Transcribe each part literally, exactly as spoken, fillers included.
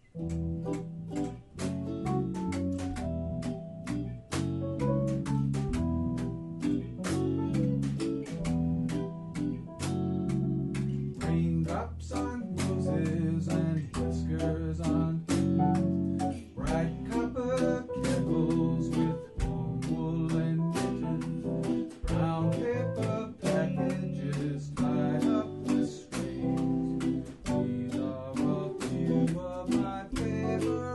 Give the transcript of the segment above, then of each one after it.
Raindrops on roses and whiskers on kittens, bright copper kettles with warm woolen mittens, brown paper packages tied up with strings. These are a few of my favorite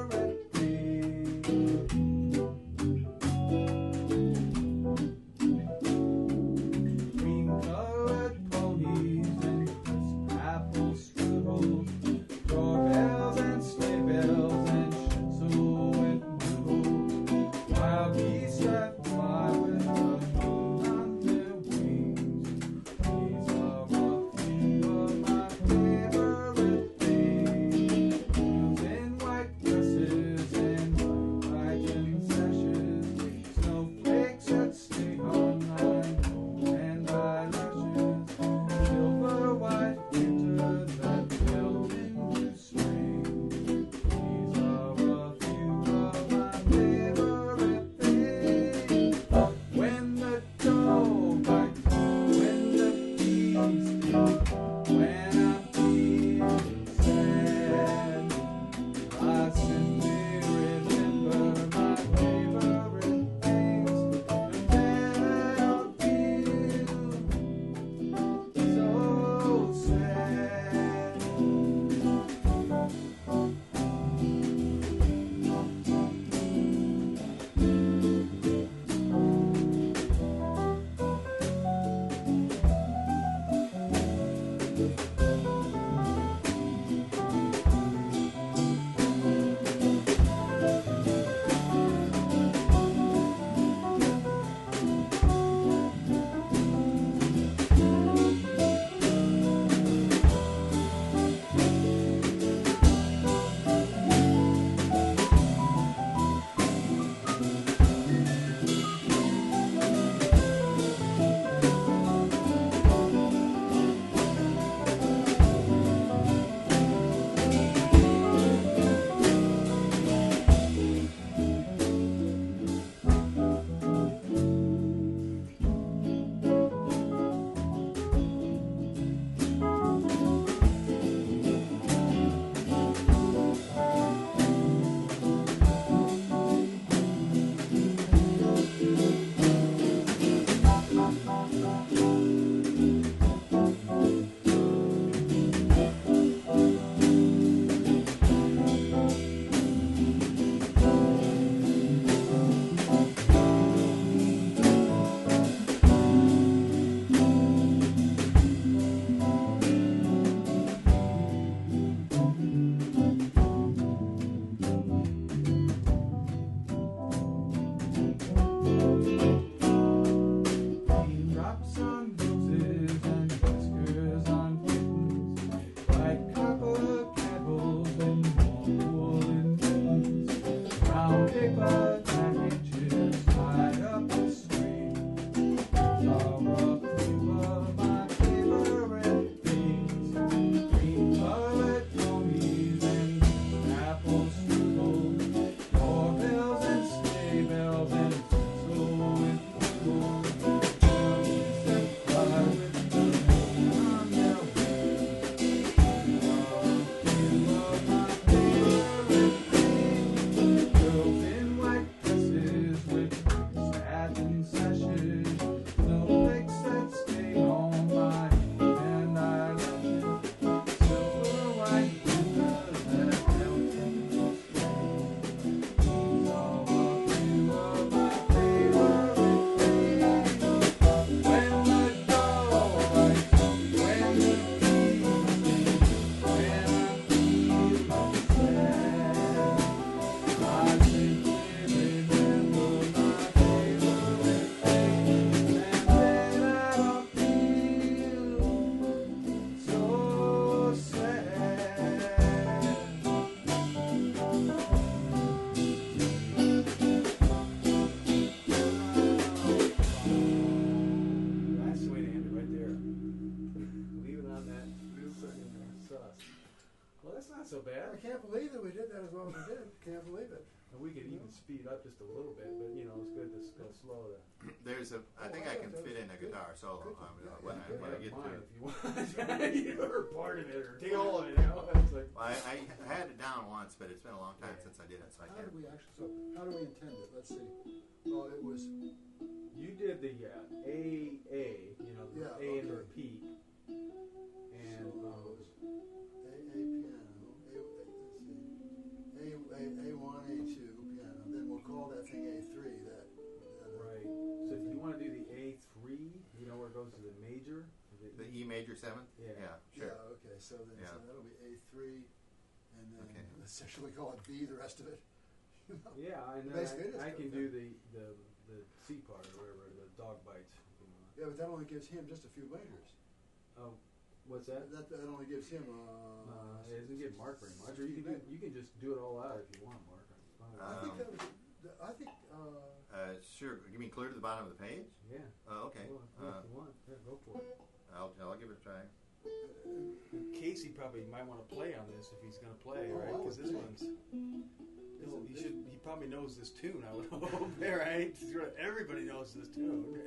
not so I bad. can't believe that we did that as well as we did. Can't believe it. And we could even speed up just a little bit, but you know, it's good to s- go slow. To There's a. I Oh, think I I thought can that fit was in a good. guitar solo Good. um, Yeah, when, yeah, I, yeah. when I get mine to. if you want. You or part of it or take all of it. You know, it's like Well, I, I had it down once, but it's been a long time Yeah. since I did it, so I How can't. did we actually? So how do we intend it? Let's see. Oh, it was. you did the uh, A A, you know, the Yeah, A and okay. repeat, and So it um, was A A piano. A, let's see. A A A one A two piano. Then we'll call that thing A three. That. that uh, right. So if you want to do the A three, you know where it goes to the major. The E major seventh. Yeah. Yeah. Sure. Yeah. Okay. So then Yeah. so that'll be A three, and then Okay. let's actually call it B. The rest of it. You know? Yeah, and Basically, it then is I, I can good. do the, the the C part or whatever, the dog bites. You Yeah, but that only gives him just a few measures. know. Oh, what's that? That, that only gives him. Uh, Uh, it doesn't give Mark very much. Or you can do, you can just do it all out if you want, Mark. It's fine. I think Um, that was. I think. Uh, Uh, sure. You mean clear to the bottom of the page? yeah. Oh, okay. Well, if Uh, you want, yeah, go for it. I'll, I'll give it a try. Casey probably might want to play on this if he's going to play, Oh, right? I Because would this think. one's Well, he this- should he probably knows this tune. I would hope, right? Everybody knows this tune.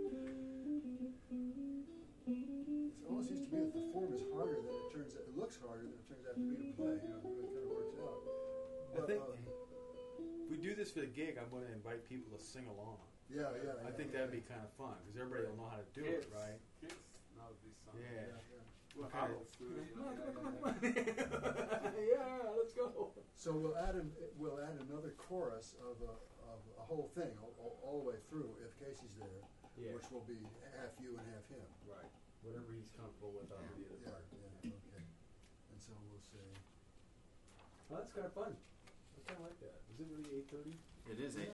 It almost seems to me that the form is harder than it turns. It looks harder than it turns out to be to play. You know, it really kind of works out. I But, think uh, if we do this for the gig, I'm going to invite people to sing along. yeah, yeah. I yeah, think yeah. that'd be kind of fun because everybody will know how to do it, right? Yes, that would be something. Yeah. Yeah, yeah. Well, Okay. Harold's doing it. Come on, Yeah, come on, yeah, come on. Yeah, let's go. So we'll add an, we'll add another chorus of a, of a whole thing all, all, all the way through if Casey's there, Yeah. which will be half you and half him. Right. Whatever he's comfortable with on the other Yeah, part. yeah, okay. And so we'll say. Well, that's kind of fun. I kind of like that. Is it really eight thirty? It is eight